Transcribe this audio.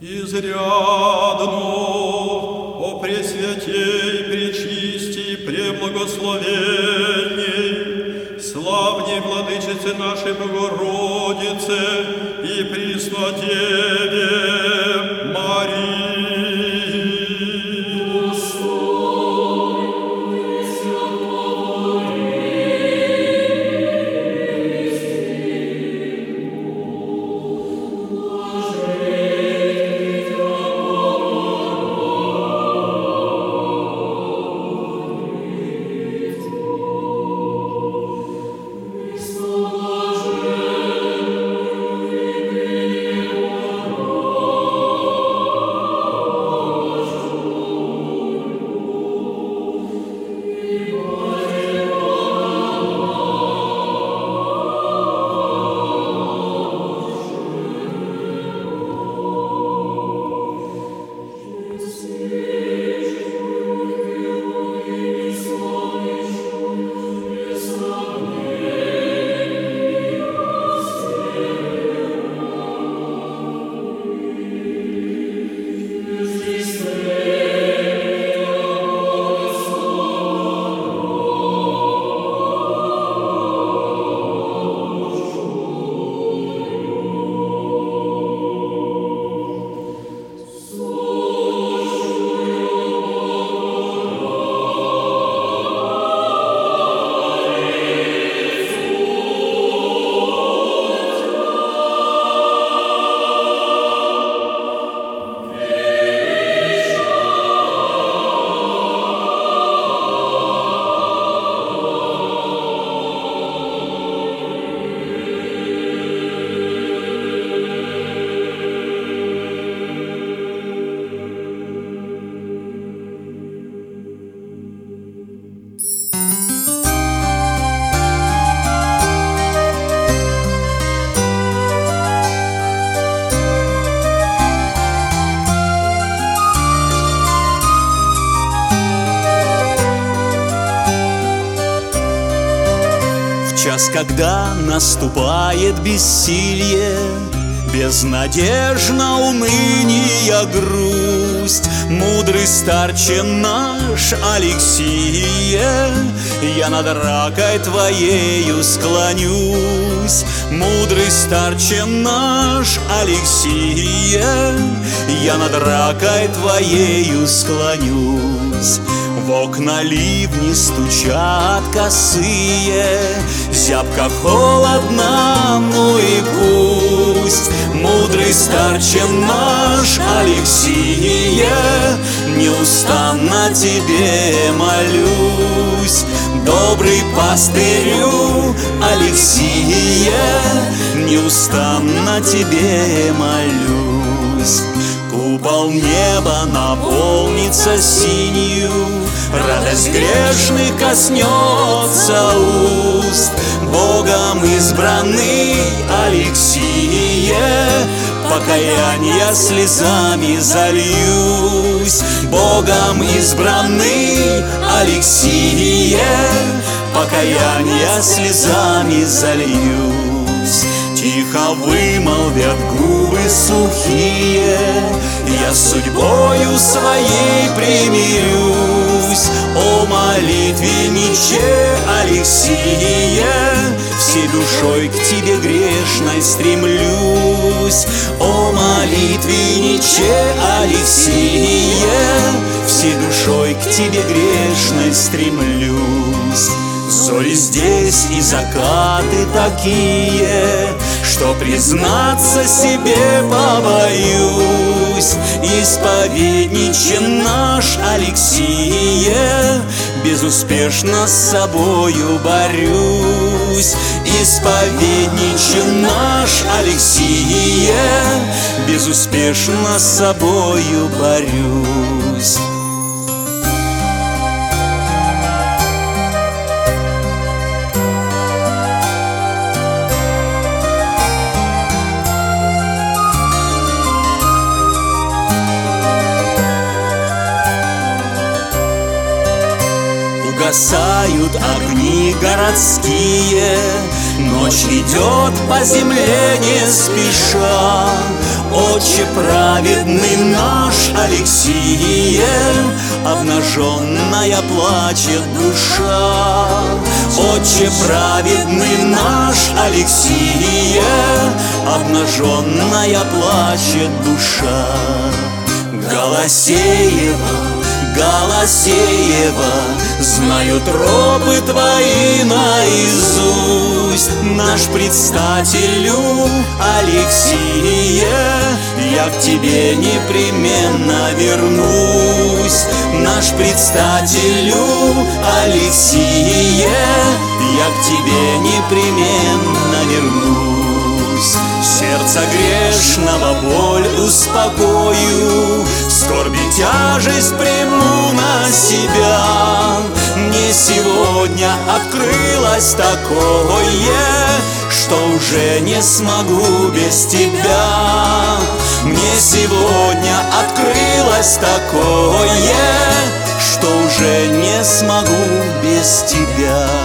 Изрядно, о Пресвятей, Пречистей, Премногословенней, славней Владычице нашей Богородице и Преснодеве Марии. Час, когда наступает бессилье, безнадежна, уныние, грусть, мудрый старче наш Алексие, я над ракой твоею склонюсь. Мудрый старче наш Алексие, я над ракой твоею склонюсь. В окна ливни стучат косые, зябко холодно, ну и пусть. Мудрый старче наш Алексие, неустанно тебе молюсь. Добрый пастырю Алексие, неустанно тебе молюсь. Купол неба наполнится синью, радость грешных коснется уст. Богом избранный Алексие, покаяния слезами зальюсь. Богом избранный Алексие, покаяния слезами зальюсь. Тихо вымолвят губы сухие, я с судьбою своей примирюсь. О молитвенниче Алексие, всей душой к тебе грешной стремлюсь. О молитвенниче Алексие, всей душой к тебе грешной стремлюсь. Зори здесь и закаты такие, что признаться себе побоюсь. Исповедниче наш Алексие, безуспешно с собою борюсь. Исповедниче наш Алексие, безуспешно с собою борюсь. Угасают огни городские, Ночь идет по земле не спеша, Отче праведный наш Алексие, обнаженная плачет душа. Отче праведный наш Алексие, обнаженная плачет душа. Голосеева, Голосеева, знаю тропы твои наизусть. Наш предстателю Алексие, я к тебе непременно вернусь. Наш предстателю Алексие, я к тебе непременно вернусь. Сердца грешного боль успокою, скорби тяжесть приму на себя. Мне сегодня открылось такое, что уже не смогу без тебя. Мне сегодня открылось такое, что уже не смогу без тебя.